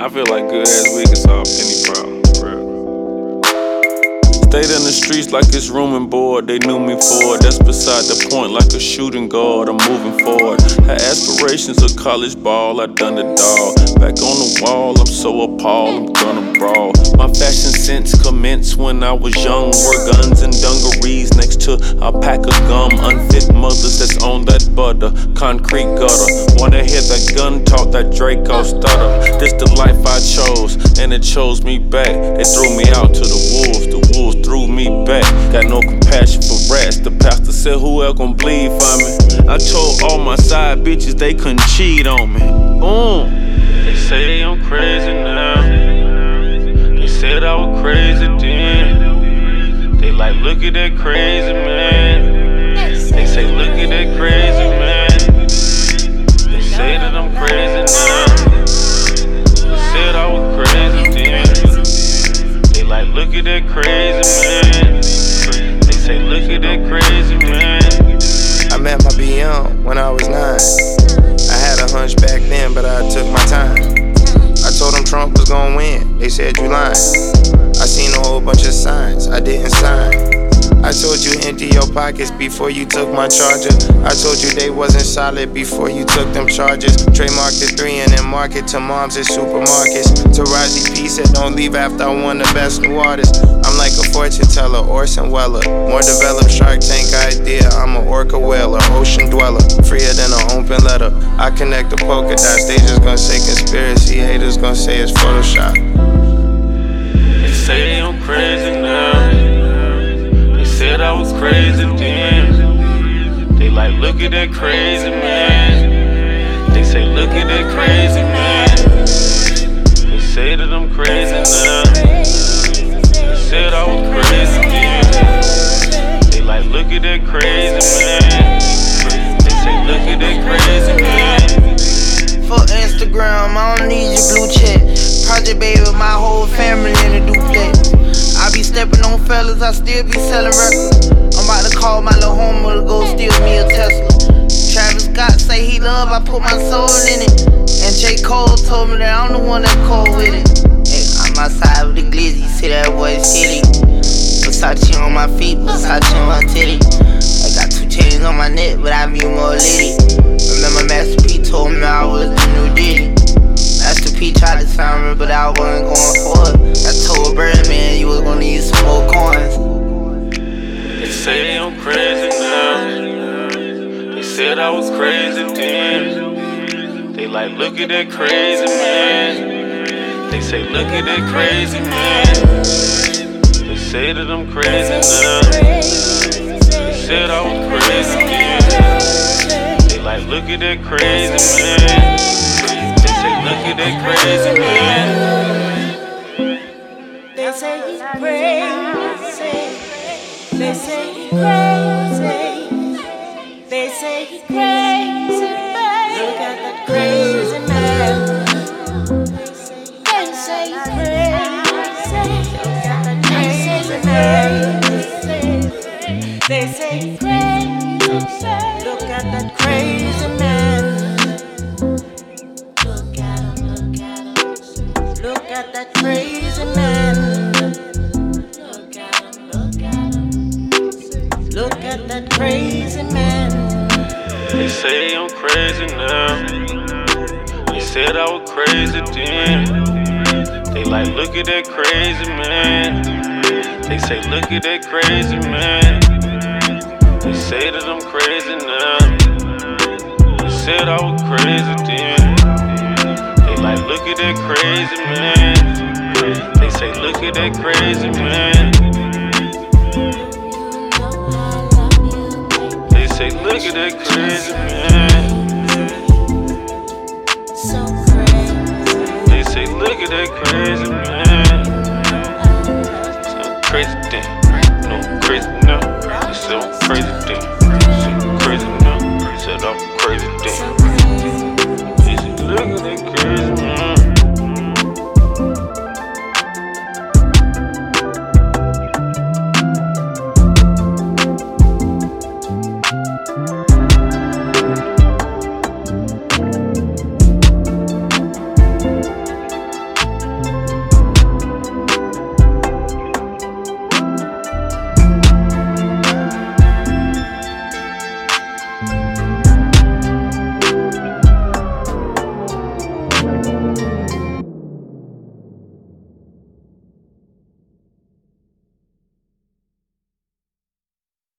I feel like good ass weed can solve any problem, for real. Stayed in the streets like it's room and board. They knew me for it. That's beside the point, like a shooting guard. I'm moving forward. Had aspirations of college ball. I done it all. Back on the wall, I'm so appalled. I'm gonna brawl. My fashion sense commenced when I was young. Wore guns and dungarees next to a pack of gum. Unfit mothers that's on that butter. Concrete gutter. Wanna hear that gun talk, that Draco stutter. This the life I chose, and it chose me back. They threw me out to the wolves. The wolves threw me back. Got no compassion for rats. The pastor said, who else gon' bleed for me? I told all my side bitches they couldn't cheat on me. They say I'm crazy now. They said I was crazy then. They like, look at that crazy man. They say, look at that crazy man. They say that I'm crazy now. They said I was crazy then. They like, look at that crazy man. They say, look at that crazy man. I met my BM when I was 9. I had a hunch back then, but I took my time. I told them Trump was gon' win. They said you lying. I seen a whole bunch of signs. I didn't sign. I told you empty your pockets before you took my charger. I told you they wasn't solid before you took them charges. Trademark the 3 and then market to moms at supermarkets. Taraji P said don't leave after I won the best new artist. I'm like a fortune teller, Orson Weller. More developed Shark Tank idea. I'm an orca whaler, ocean dweller. Freer than an open letter. I connect the polka dots. They just gonna say conspiracy. Haters gonna say it's Photoshop. They say I'm crazy now. Said I was crazy then. They like, look at that crazy man. They say, look at that crazy man. They say that I'm crazy now. They said I was crazy then. They like, look at that crazy man. They say, look at that crazy man. For Instagram, I don't need your blue check. Project baby, my whole family in a duplex. I be stepping on fellas, I still be selling records. I'm about to call my little homie to go steal me a Tesla. Travis Scott say he love, I put my soul in it. And J. Cole told me that I'm the one that cold with it. Hey, I'm outside with the glizzy, see that boy silly. Versace on my feet, Versace on my titty. I got 2 chains on my neck, but I be more litty. Remember Master P told me I was the new Diddy. Master P tried to sign me, but I wasn't going for it. I told Birdman you was gonna need some more coins. They say I'm crazy now. They said I was crazy then. They like, look at that crazy man. They say, look at that crazy man. They say that I'm crazy now. They said I was crazy then. They like, look at that crazy man. They say, look at that crazy man. They say he's crazy. They say he's crazy. They say he's crazy. Look at that crazy man. They say he's crazy. Look at that crazy man. They say he's crazy. Look at that crazy man. Look at him. Look at that crazy man. Look at that crazy man. They say I'm crazy now. They said I was crazy then. They like, look at that crazy man. They say, look at that crazy man. They say that I'm crazy now. They said I was crazy then. They like, look at that crazy man. They say, look at that crazy man. They say, look at that crazy man. They say, look at that crazy man.